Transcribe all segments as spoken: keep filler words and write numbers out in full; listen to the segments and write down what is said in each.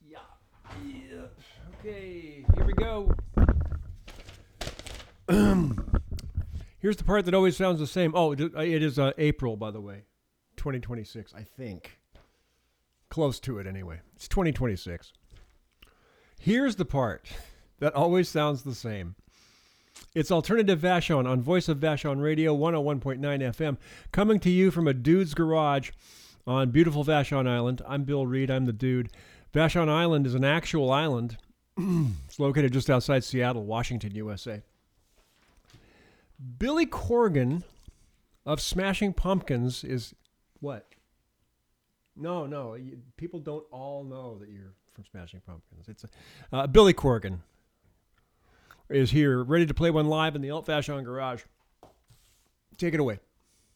Yeah. Yeah. Okay, here we go. Here's the part that always sounds the same. Oh, it is uh, April, by the way. twenty twenty-six, I think. Close to it, anyway. It's twenty twenty-six. Here's the part that always sounds the same. It's Alternative Vashon on Voice of Vashon Radio, one oh one point nine F M, coming to you from a dude's garage on beautiful Vashon Island. I'm Bill Reed. I'm the dude. Vashon Island is an actual island. It's located just outside Seattle, Washington, U S A. Billy Corgan of Smashing Pumpkins is what? No, no. You, people don't all know that you're from Smashing Pumpkins. It's a, uh, Billy Corgan is here, ready to play one live in the Alt Vashon Garage. Take it away.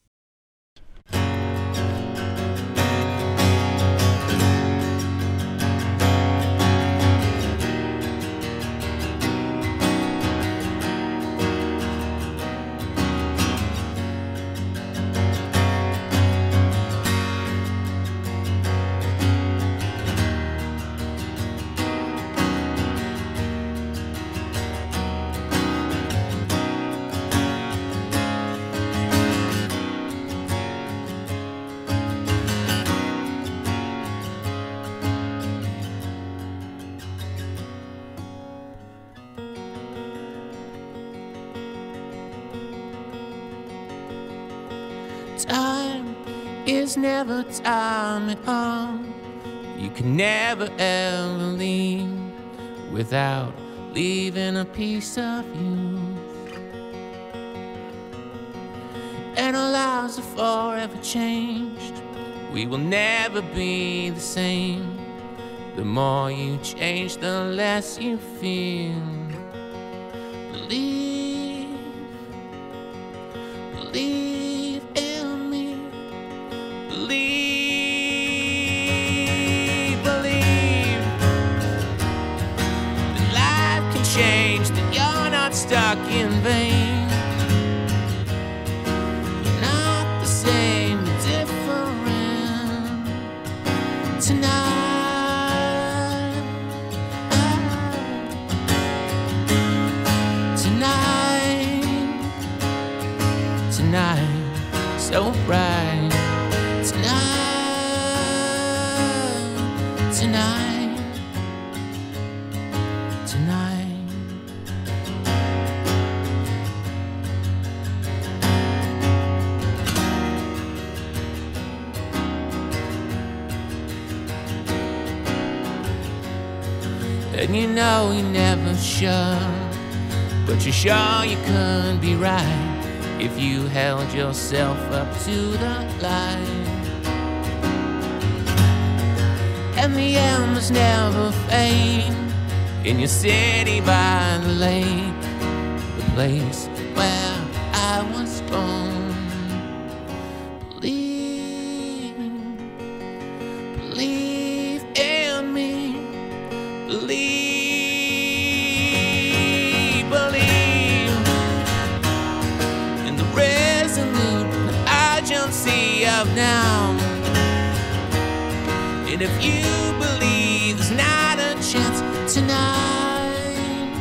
Time is never time at all. You can never ever leave without leaving a piece of you. And our lives are forever changed. We will never be the same. The more you change, the less you feel. Believe, believe. Believe, believe that life can change, that you're not stuck in vain. You're not the same, but different tonight. Tonight, tonight, so bright. Tonight, tonight, tonight. And you know you never should, but you're sure you could be right if you held yourself up to the light. And the embers never fade in your city by the lake, the place where I was born. Believe, believe in me. Believe, believe in the resolute urgency of now. And if you believe there's not a chance tonight,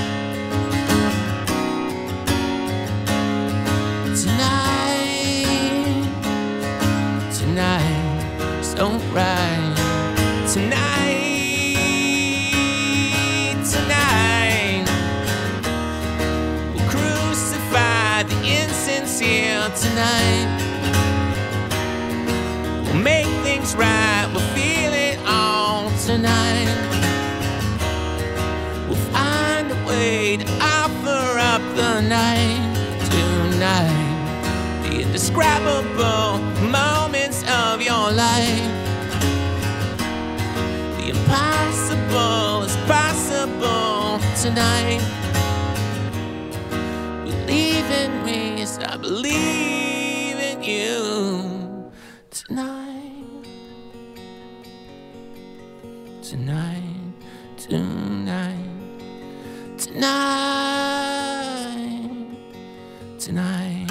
tonight, tonight, so right, tonight, tonight, we'll crucify the insincere tonight. We'll make things right, we'll feel it all tonight. We'll find a way to offer up the night tonight. The indescribable moments of your life. The impossible is possible tonight. Believe in me as I believe in you tonight. Tonight, tonight, tonight, tonight.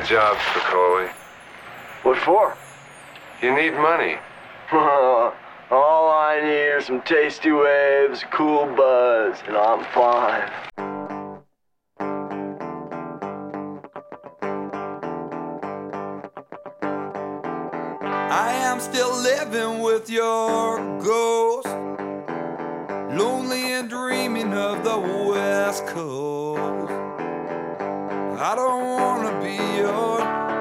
job, Spicoli. What for? You need money. All I need are some tasty waves, cool buzz, and I'm fine. I am still living with your ghost, lonely and dreaming of the West Coast. I don't wanna be your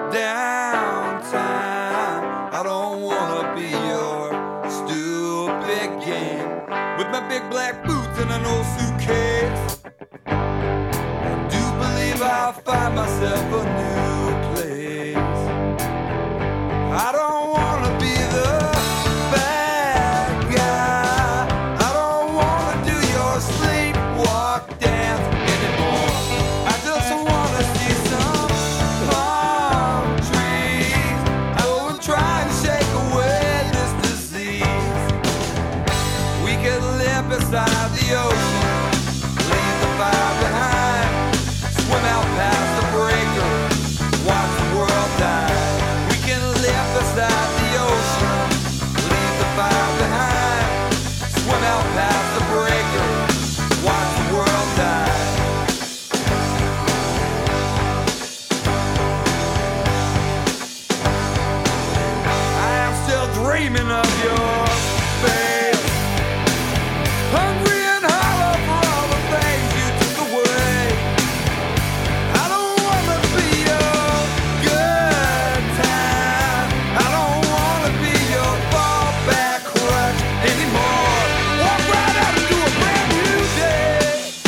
downtime. I don't wanna be your stupid game with my big black boots and an old suitcase. I do believe I'll find myself a new place. I don't wanna be the bad guy. I don't wanna do your sleepwalk dance anymore. I just wanna see some palm trees. I will try and shake away this disease. We could live beside the ocean, leave the fire behind, swim out past the breaker, watch the world die. We can live beside the ocean, leave the fire behind, swim out past the breaker, watch the world die. I am still dreaming of your face, hungry and hollow for all the things you took away. I don't wanna be your good time. I don't wanna be your fallback crutch anymore. Walk right out into a brand new day.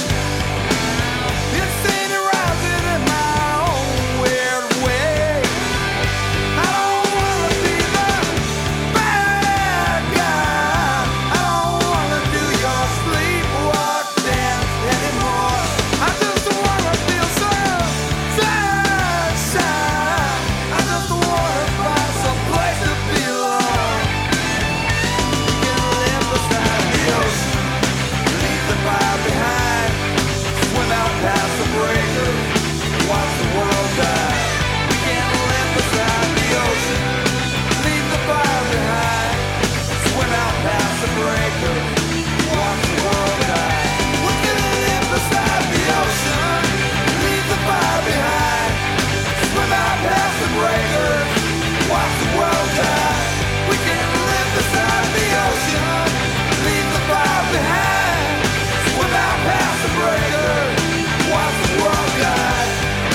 Insane and rising in my own weird way. I don't wanna be the bad guy. I don't wanna do your sleepwalk dance anymore. I just wanna feel some sunshine. I just wanna find some place to belong. We can live beside the ocean, leave the fire behind, swim out past the breaker, watch the world die. We can live beside the ocean, leave the fire behind, swim out past the breaker, watch the world die. We can live beside the ocean, leave the fire behind, swim out past the breaker, watch the world die. We can live beside the ocean, leave the fire behind, swim out past the breaker, watch the world die.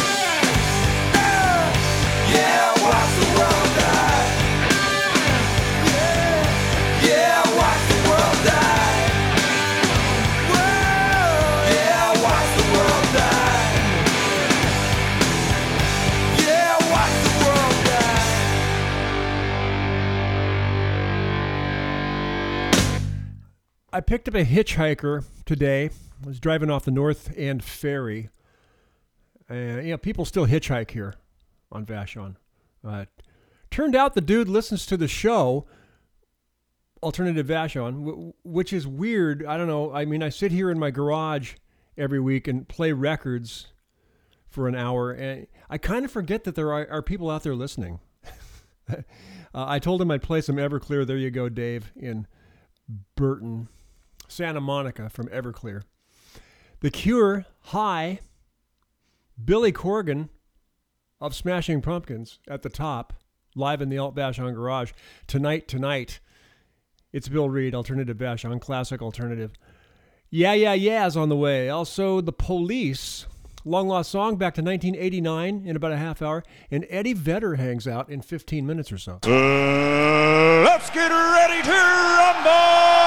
Yeah, yeah, watch the world die. Yeah, yeah, watch the world die. Whoa, yeah, watch the world die. Yeah, watch the world die. I picked up a hitchhiker today. I was driving off the North End Ferry. And, you know, people still hitchhike here on Vashon. Uh, turned out the dude listens to the show, Alternative Vashon, w- which is weird. I don't know. I mean, I sit here in my garage every week and play records for an hour, and I kind of forget that there are, are people out there listening. uh, I told him I'd play some Everclear. There you go, Dave, in Burton, Santa Monica from Everclear. The Cure, High, Billy Corgan of Smashing Pumpkins at the top, live in the Alt Vashon Garage. Tonight, tonight. It's Bill Reed, Alternative Vashon, classic alternative. Yeah, yeah, yeah's on the way. Also, The Police, long lost song back to nineteen eighty-nine in about a half hour. And Eddie Vedder hangs out in fifteen minutes or so. Uh, let's get ready to rumble!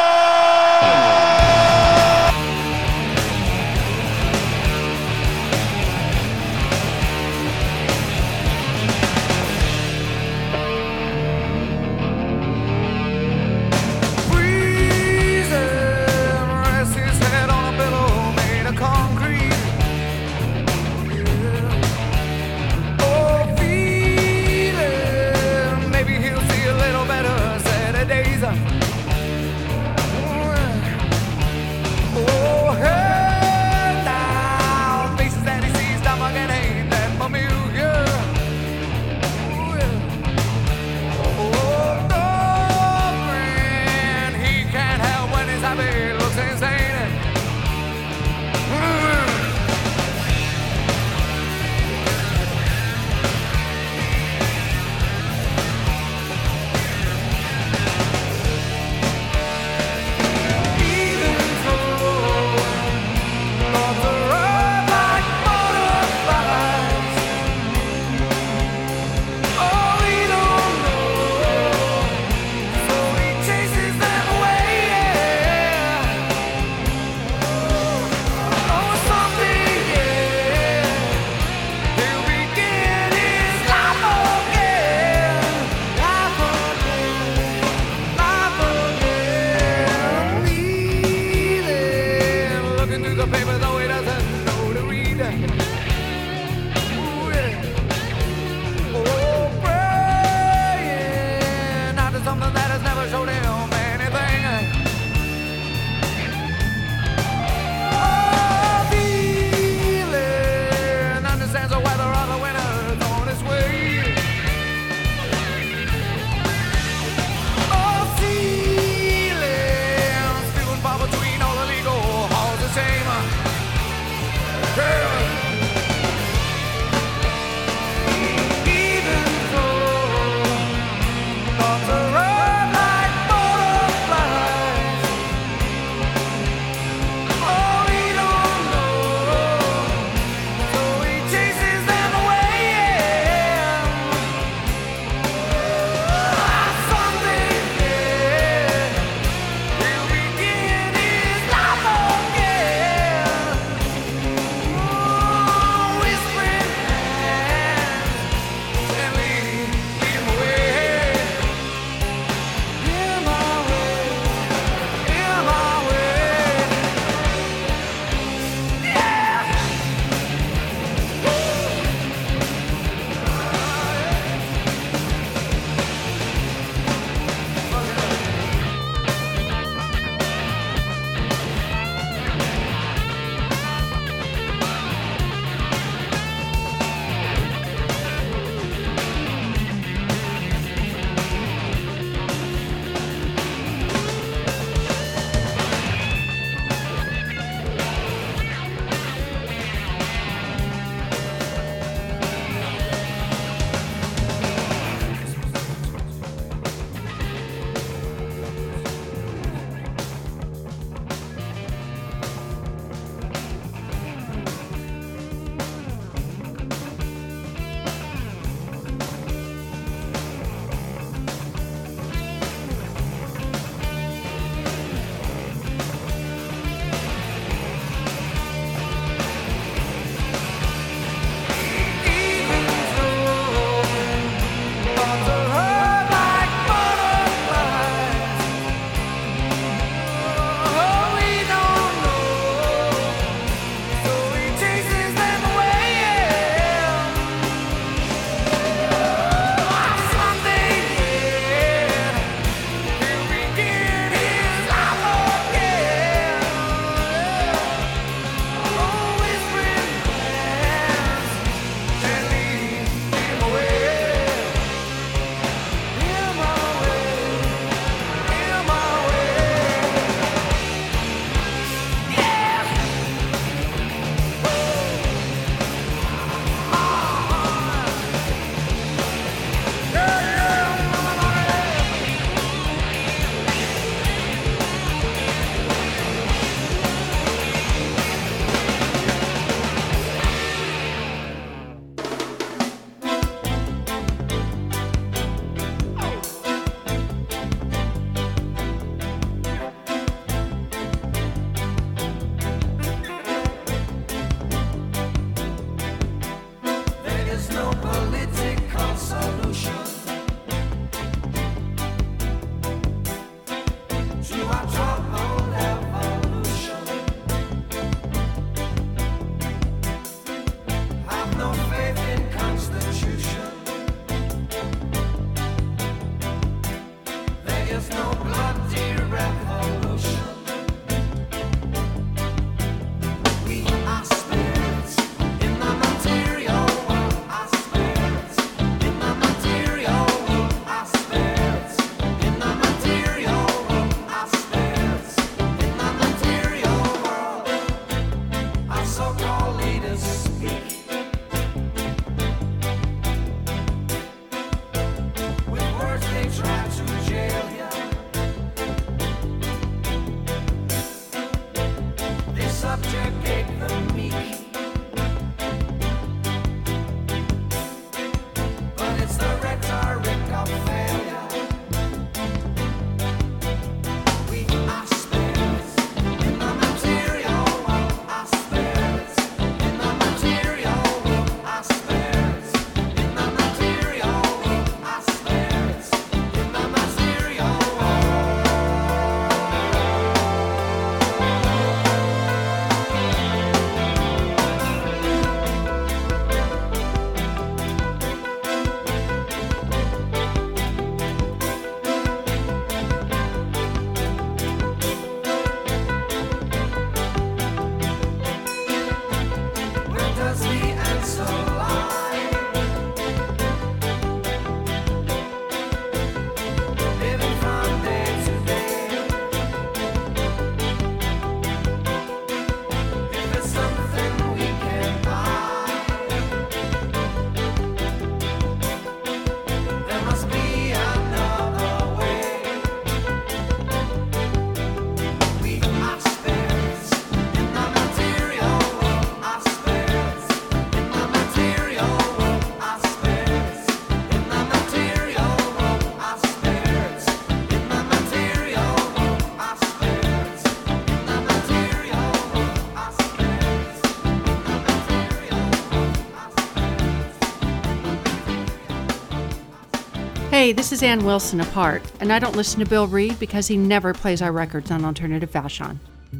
Hey, this is Ann Wilson apart, and I don't listen to Bill Reed because he never plays our records on Alternative Vashon.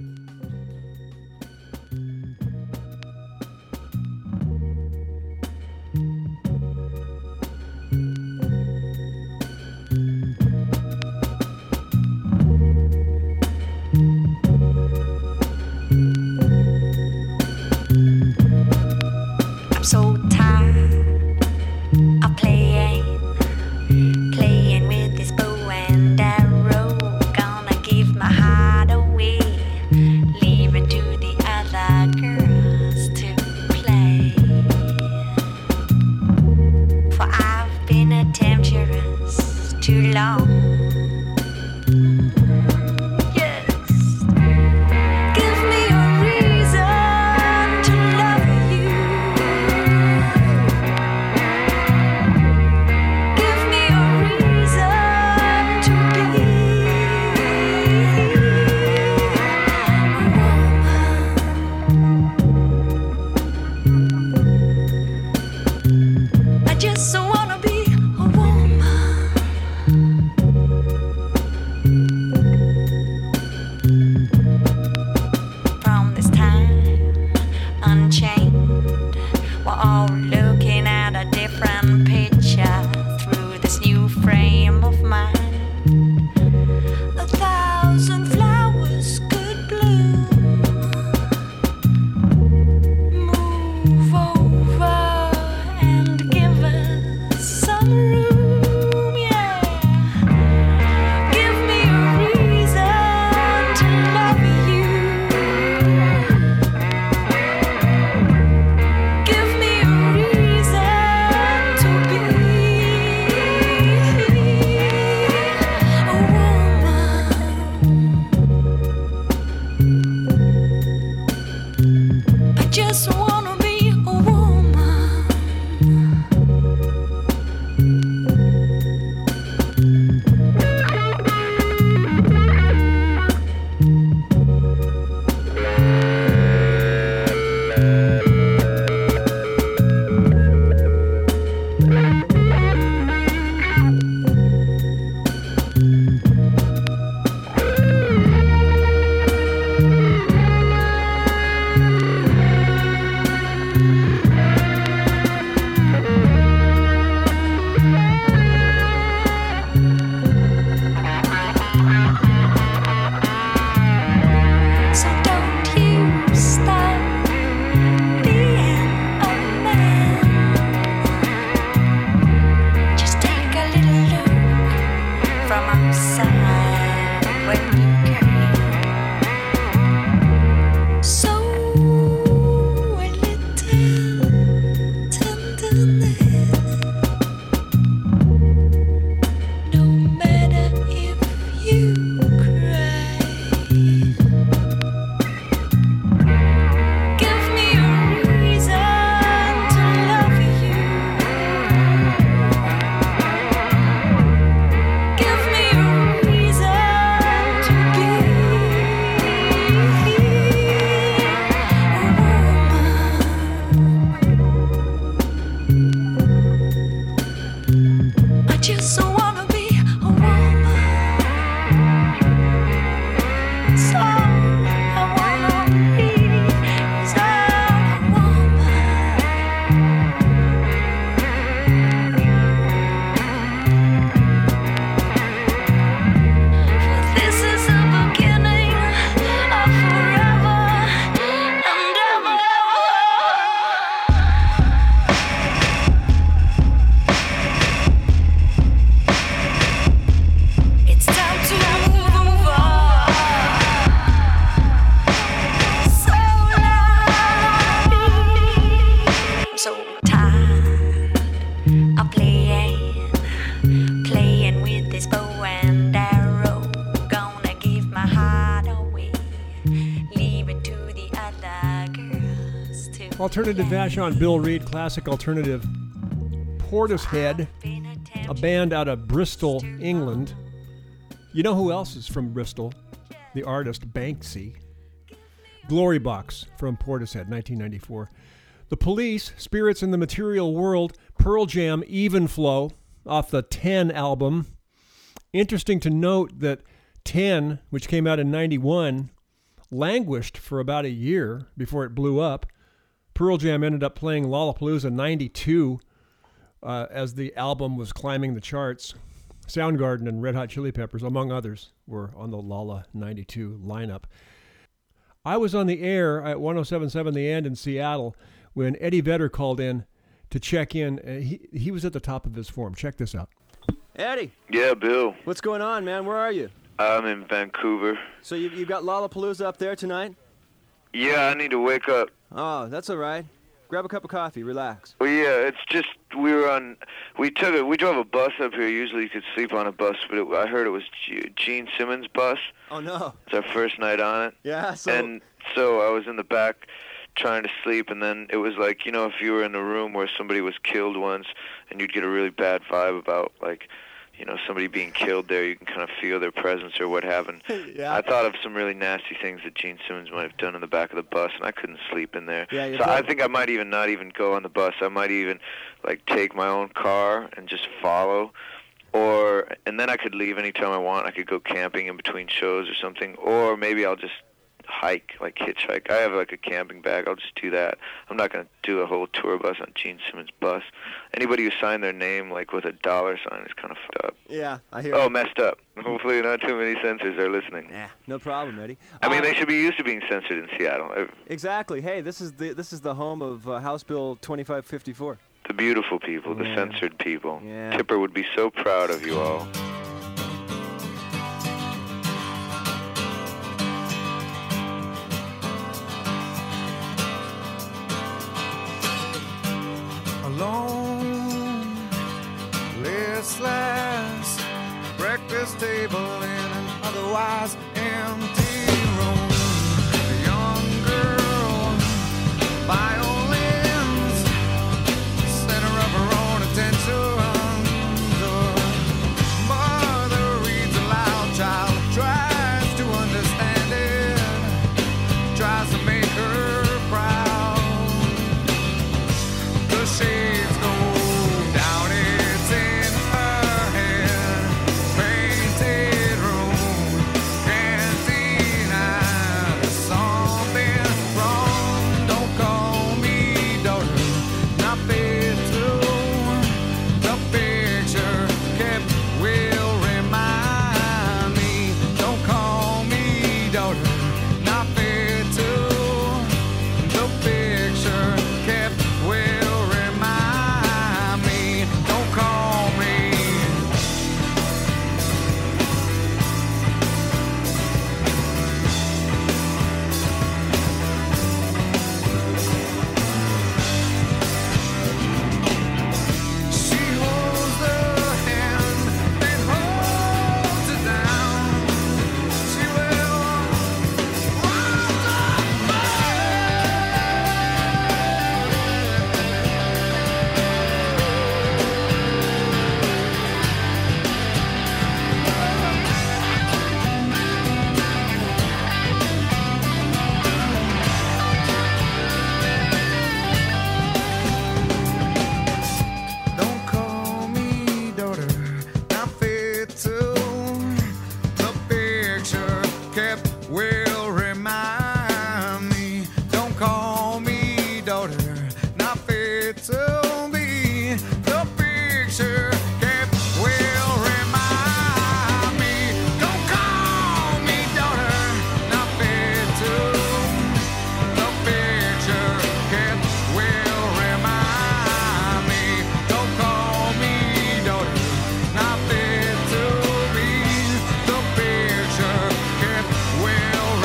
I'm so tired of playing, playing with this bow and arrow. Gonna give my heart away, leave it to the other girls to play. For I've been a temptress too long. Alternative Vashon, Bill Reed, classic alternative. Portishead, a band out of Bristol, England. You know who else is from Bristol? The artist Banksy. Glory Box from Portishead, nineteen ninety-four. The Police, Spirits in the Material World, Pearl Jam, Even Flow, off the ten album. Interesting to note that ten, which came out in ninety-one, languished for about a year before it blew up. Pearl Jam ended up playing Lollapalooza ninety-two uh, as the album was climbing the charts. Soundgarden and Red Hot Chili Peppers, among others, were on the Lolla ninety-two lineup. I was on the air at one oh seven point seven The End in Seattle when Eddie Vedder called in to check in. Uh, he, he was at the top of his form. Check this out. Eddie. Yeah, Bill. What's going on, man? Where are you? I'm in Vancouver. So you you got Lollapalooza up there tonight? Yeah, I need to wake up. Oh, that's all right. Grab a cup of coffee, relax. Well, yeah, it's just we were on. We took it. We drove a bus up here. Usually you could sleep on a bus, but it, I heard it was G- Gene Simmons' bus. Oh no! It's our first night on it. Yeah. So. And so I was in the back trying to sleep, and then it was like, you know, if you were in a room where somebody was killed once, and you'd get a really bad vibe about like, you know, somebody being killed there, you can kind of feel their presence or what happened. Yeah. I thought of some really nasty things that Gene Simmons might have done in the back of the bus, and I couldn't sleep in there. Yeah, so I think I might even not even go on the bus. I might even, like, take my own car and just follow. Or, and then I could leave anytime I want. I could go camping in between shows or something. Or maybe I'll just hike, like hitchhike. I have like a camping bag. I'll just do that. I'm not going to do a whole tour bus on Gene Simmons' bus. Anybody who signed their name like with a dollar sign is kind of fucked up. Yeah, I hear. Oh, you. messed up. Hopefully not too many censors are listening. Yeah, no problem, Eddie. I mean, Um, they should be used to being censored in Seattle. Uh, Exactly. Hey, this is the this is the home of uh, House Bill twenty-five fifty-four. The beautiful people, the Yeah. censored people. Yeah. Tipper would be so proud of you all. Alone, listless, breakfast table in an otherwise empty room. A young girl, violins, center of her own attention. The mother reads aloud, child tries to understand it, tries to make her proud. The shades go down, it's in her head. Painted room, cantina. There's something wrong. Don't call me daughter, not fit to. The picture kept will remind me. Don't call me daughter, not fit to. The picture kept will remind me. Don't call me. She holds the hand that holds it down. She will rise Don't call me daughter, not fit to. The picture kept will remind me. Don't call me daughter, not fit to be. The picture kept will remind me. Don't call me daughter, not fit to. The picture kept will remind me. Don't call me daughter, not fit to be. The picture kept will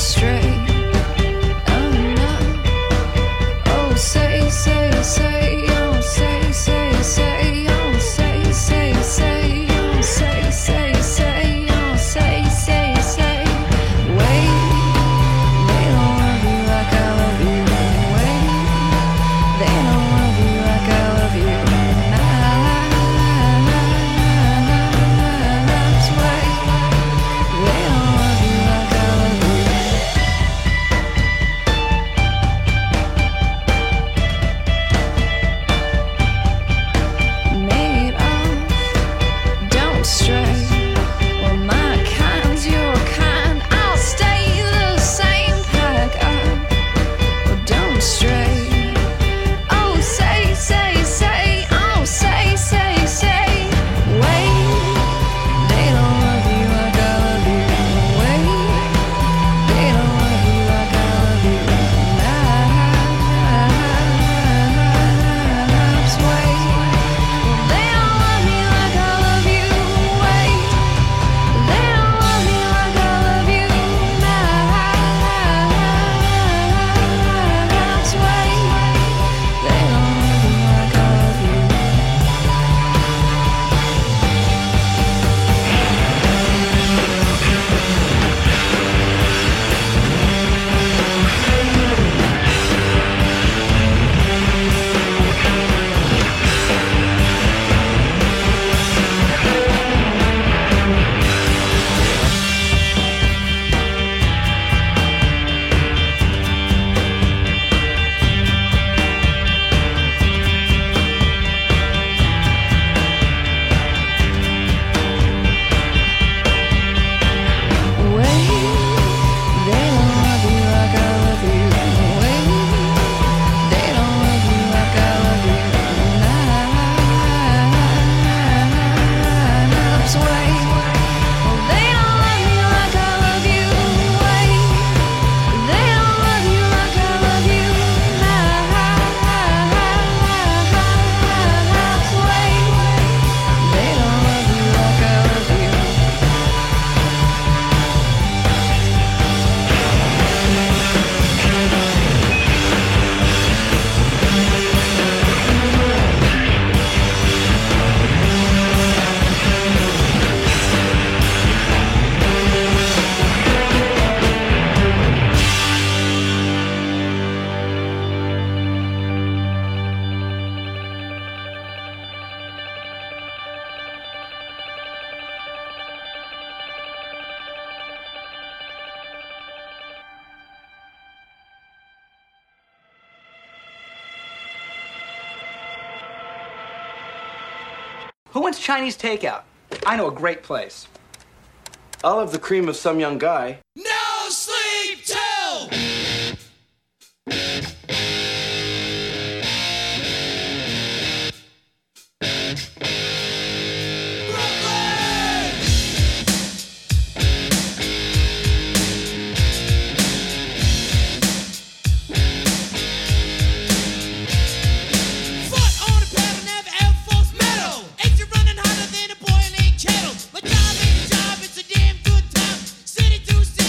Who wants Chinese takeout? I know a great place. I'll have the cream of some young guy. No sleep till! City to city.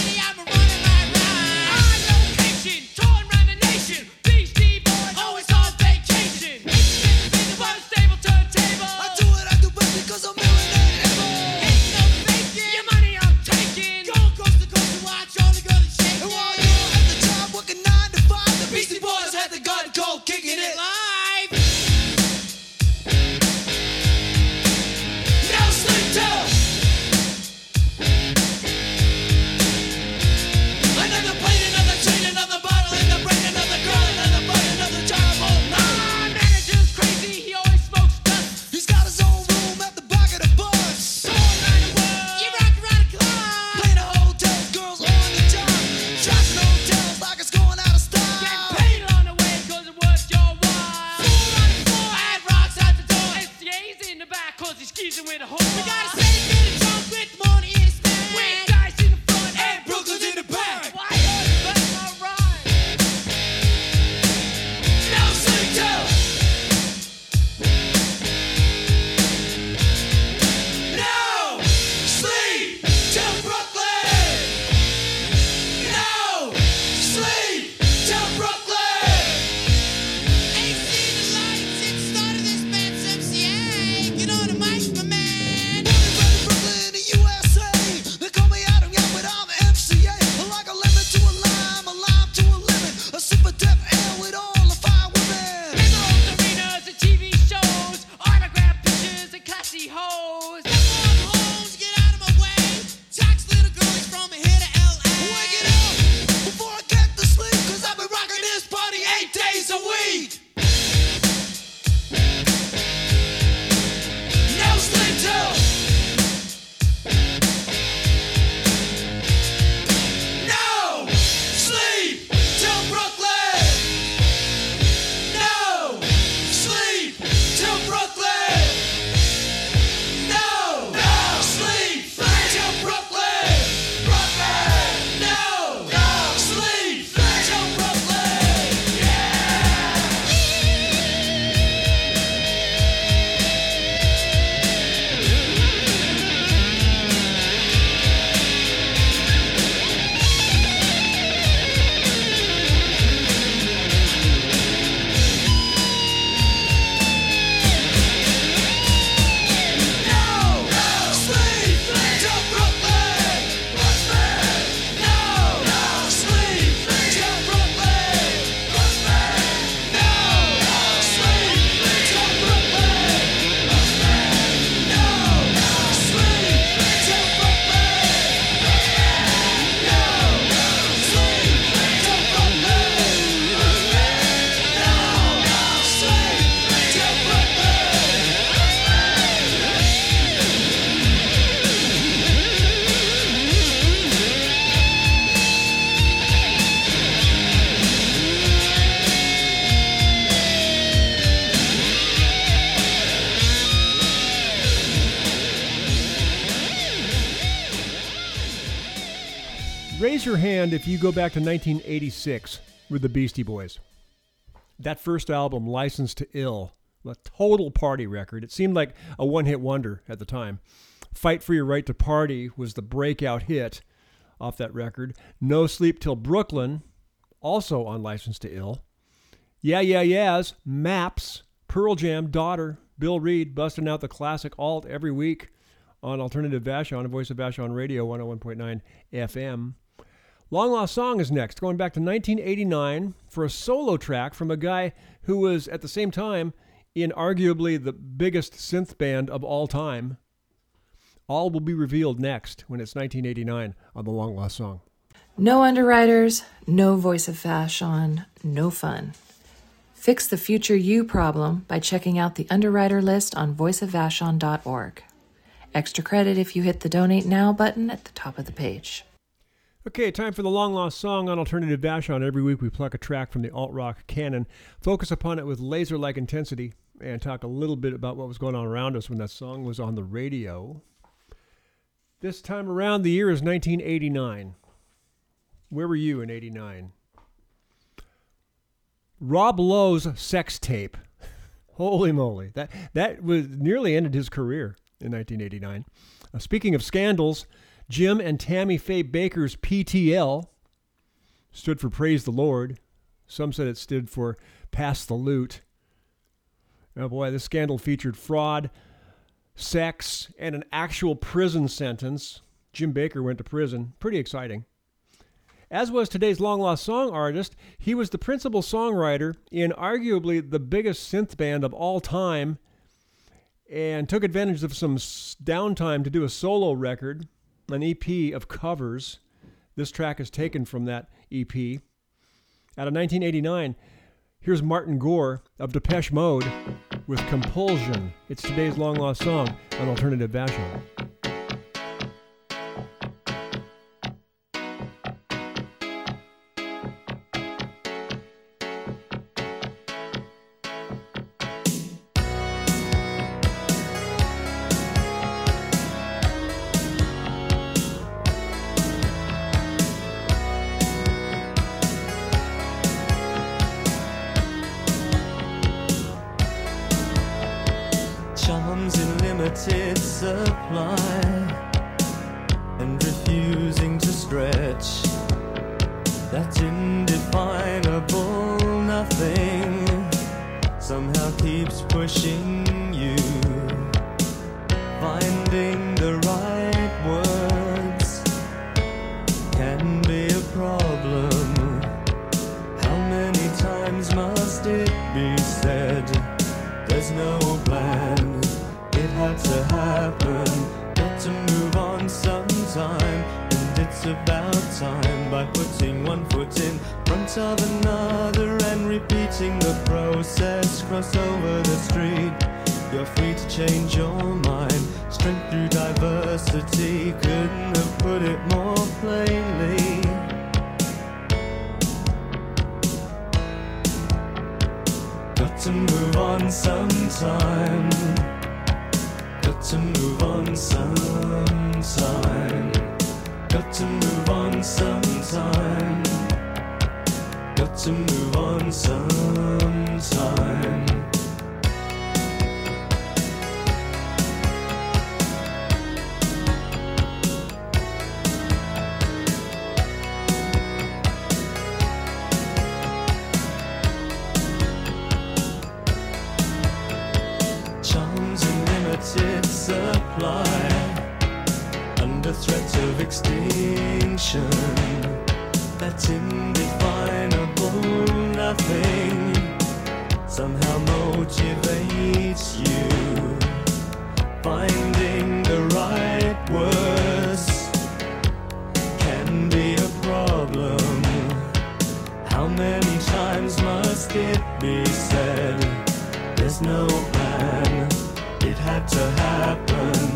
Raise your hand if you go back to nineteen eighty-six with the Beastie Boys. That first album, License to Ill, a total party record. It seemed like a one-hit wonder at the time. Fight for Your Right to Party was the breakout hit off that record. No Sleep Till Brooklyn, also on License to Ill. Yeah, Yeah, Yeahs, Maps, Pearl Jam, Daughter, Bill Reed, busting out the classic alt every week on Alternative Vashon, Voice of Vashon Radio, one oh one point nine F M. Long Lost Song is next, going back to nineteen eighty-nine for a solo track from a guy who was, at the same time, in arguably the biggest synth band of all time. All will be revealed next when it's nineteen eighty-nine on the Long Lost Song. No underwriters, no Voice of Vashon, no fun. Fix the future you problem by checking out the underwriter list on voice of vashon dot org. Extra credit if you hit the Donate Now button at the top of the page. Okay, time for the Long Lost Song on Alternative Vashon. Every week we pluck a track from the alt-rock canon, focus upon it with laser-like intensity, and talk a little bit about what was going on around us when that song was on the radio. This time around, the year is nineteen eighty-nine. Where were you in eighty-nine? Rob Lowe's sex tape. Holy moly. That, that was nearly ended his career in nineteen eighty-nine. Uh, speaking of scandals, Jim and Tammy Faye Baker's P T L stood for Praise the Lord. Some said it stood for Pass the Loot. Oh boy, this scandal featured fraud, sex, and an actual prison sentence. Jim Baker went to prison. Pretty exciting. As was today's Long Lost Song artist, he was the principal songwriter in arguably the biggest synth band of all time and took advantage of some downtime to do a solo record, an E P of covers. This track is taken from that E P. Out of nineteen eighty-nine, here's Martin Gore of Depeche Mode with Compulsion. It's today's Long Lost Song on Alternative Vashon. Charms in limited supply and refusing to stretch. That indefinable nothing somehow keeps pushing you, finding the right words can be a problem. How many times must it be said? There's no plan, it had to happen. Got to move on sometime, and it's about time. By putting one foot in front of another and repeating the process. Cross over the street, you're free to change your mind. Strength through diversity, couldn't have put it more plainly. Got to move on sometime. Got to move on sometime. Got to move on sometime. Got to move on sometime. Supply under threat of extinction. That indefinable nothing somehow motivates you, finding the right words can be a problem. How many times must it be said? There's no plan, it had to happen.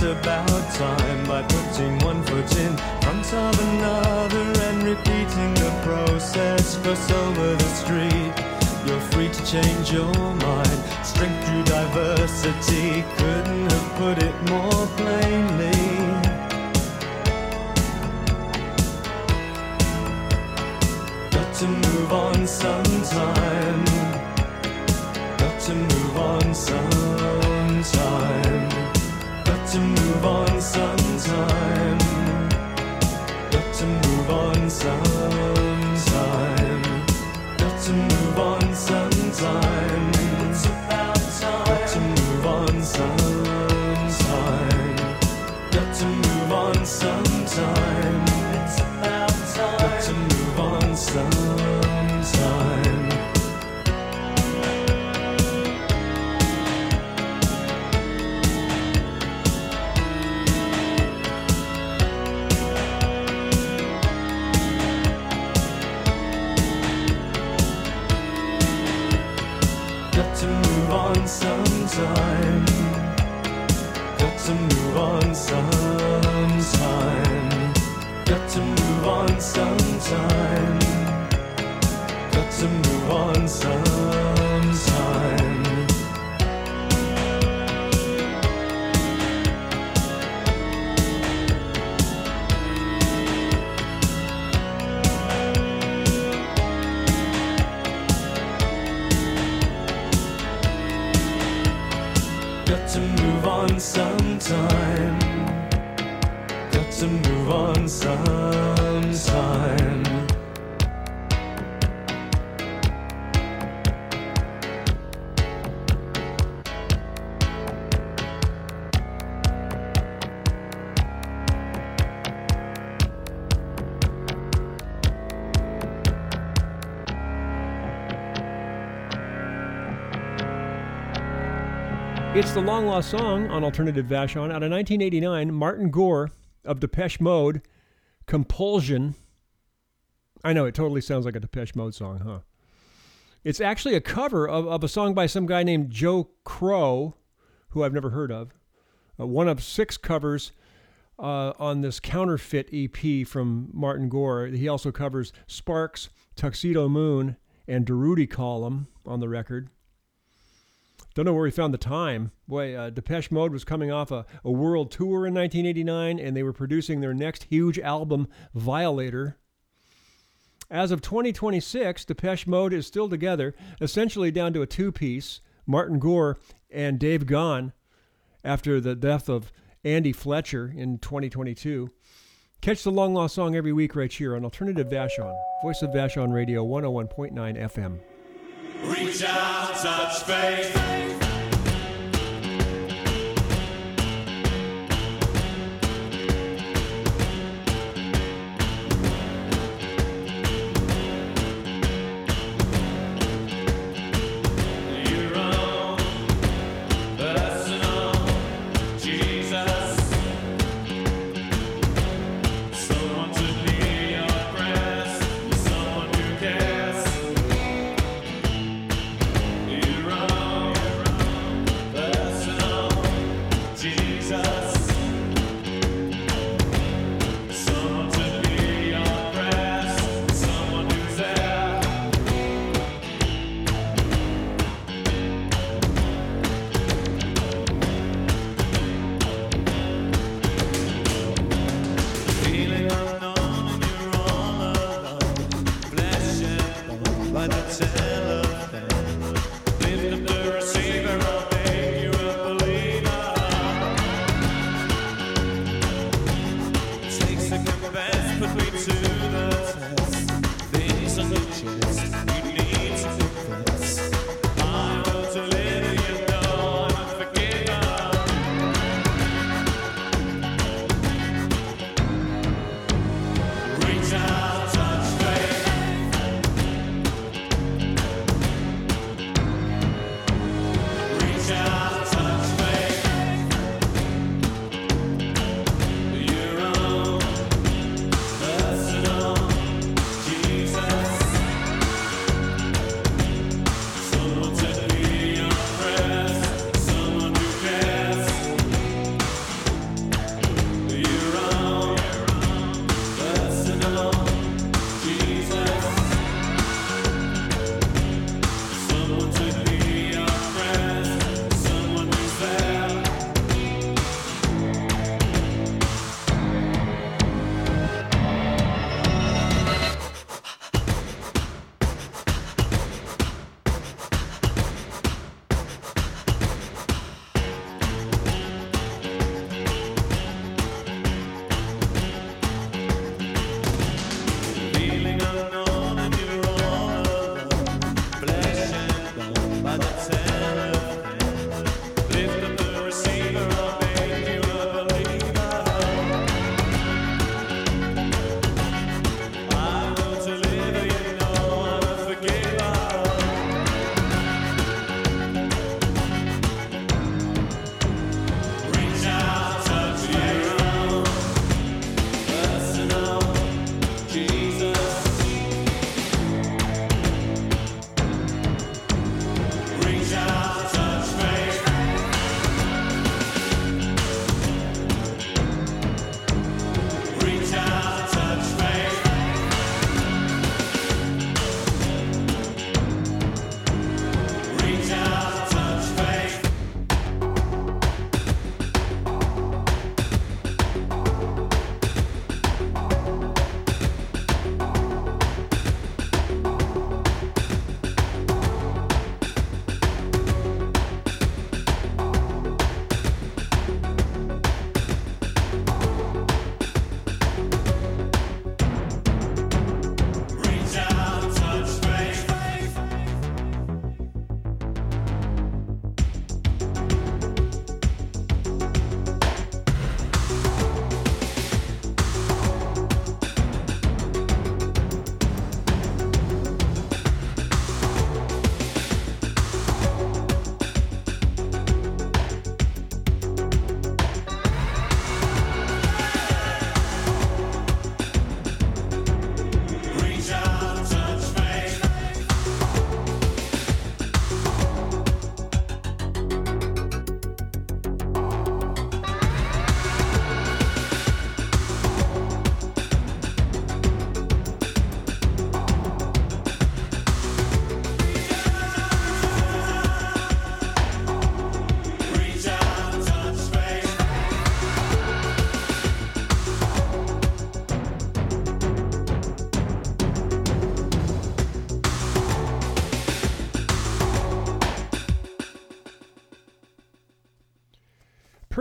about time by putting one foot in front of another and repeating the process. Cross over the street, you're free to change your mind. Strength through diversity, couldn't have put it more plainly. Got to move on sometime. Got to move on sometime. Got to move on sometime. Got to move on sometime. Got to move on sometime. It's about time. Got to move on sometime. Got to move on sometime. It's about time. Got to move on sometime. Sometime, got to move on sometime, got to move on sometime, got to move on sometime. Got to move on sometime. Got to move on sometime. It's the long-lost song on Alternative Vashon out of nineteen eighty-nine, Martin Gore of Depeche Mode, Compulsion. I know, it totally sounds like a Depeche Mode song, huh? It's actually a cover of, of a song by some guy named Joe Crow, who I've never heard of. Uh, one of six covers uh, on this Counterfeit E P from Martin Gore. He also covers Sparks, Tuxedo Moon, and Durutti Column on the record. Don't know where he found the time. Boy, uh, Depeche Mode was coming off a, a world tour in nineteen eighty-nine, and they were producing their next huge album, Violator. As of twenty twenty-six, Depeche Mode is still together, essentially down to a two-piece, Martin Gore and Dave Gahan, after the death of Andy Fletcher in twenty twenty-two. Catch the long-lost song every week right here on Alternative Vashon, Voice of Vashon Radio, one oh one point nine F M. Reach out, touch faith. Your own personal Jesus. Someone to be your prayers, someone who cares. Your own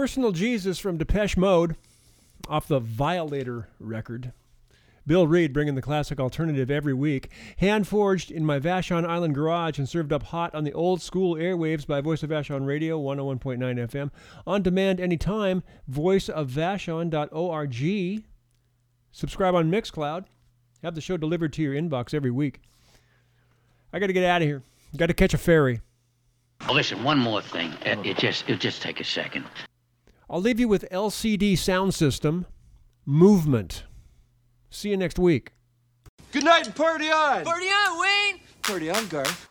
Personal Jesus from Depeche Mode off the Violator record. Bill Reed bringing the classic alternative every week. Hand-forged in my Vashon Island garage and served up hot on the old-school airwaves by Voice of Vashon Radio, one oh one point nine F M. On demand anytime, voice of vashon dot org. Subscribe on Mixcloud. Have the show delivered to your inbox every week. I got to get out of here. Got to catch a ferry. Oh, listen, one more thing. Uh, it just, it'll just take a second. I'll leave you with L C D Sound System, Movement. See you next week. Good night and party on! Party on, Wayne! Party on, Garth.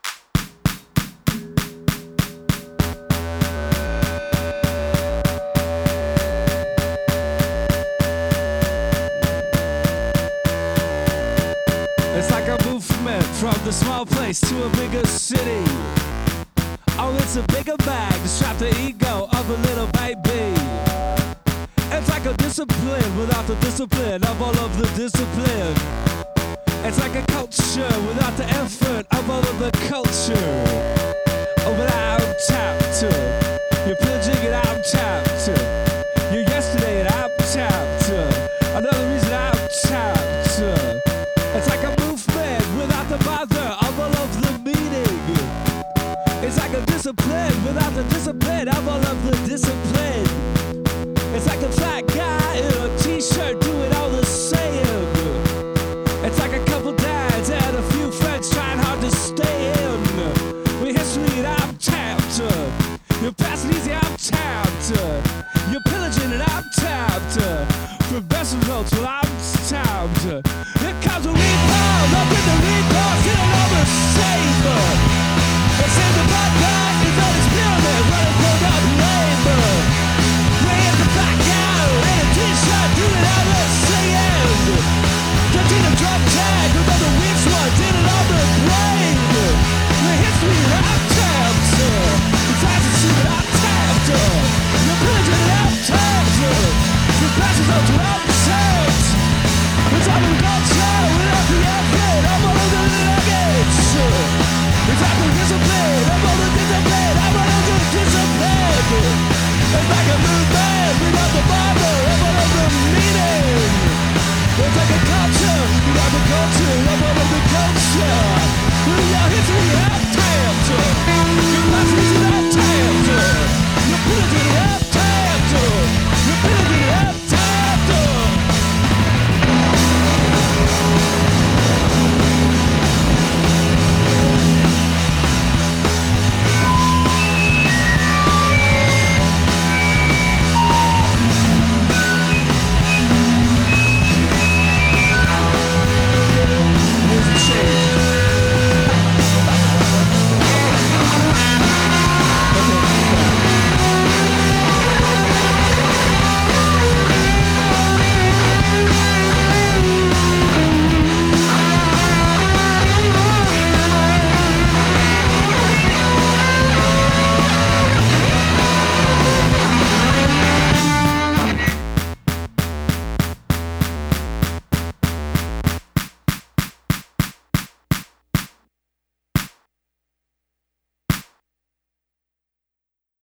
It's like a movement from the small place to a bigger city. Oh, it's a bigger bag to strap the ego of a little baby. It's like a discipline without the discipline of all of the discipline. It's like a culture without the effort of all of the culture. Oh, but I'm tapped. You're pillaging and I'm tapped. You're yesterday and I'm tapped. Another reason I'm tapped. It's like a movement without the bother of all of the meaning. It's like a discipline without the discipline of all of the discipline. It's like a fat guy in a t-shirt doing all the saying. It's like a couple dads and a few friends trying hard to stay in. With history and I'm tapped. You're passing easy, I'm tapped. You're pillaging and I'm tapped.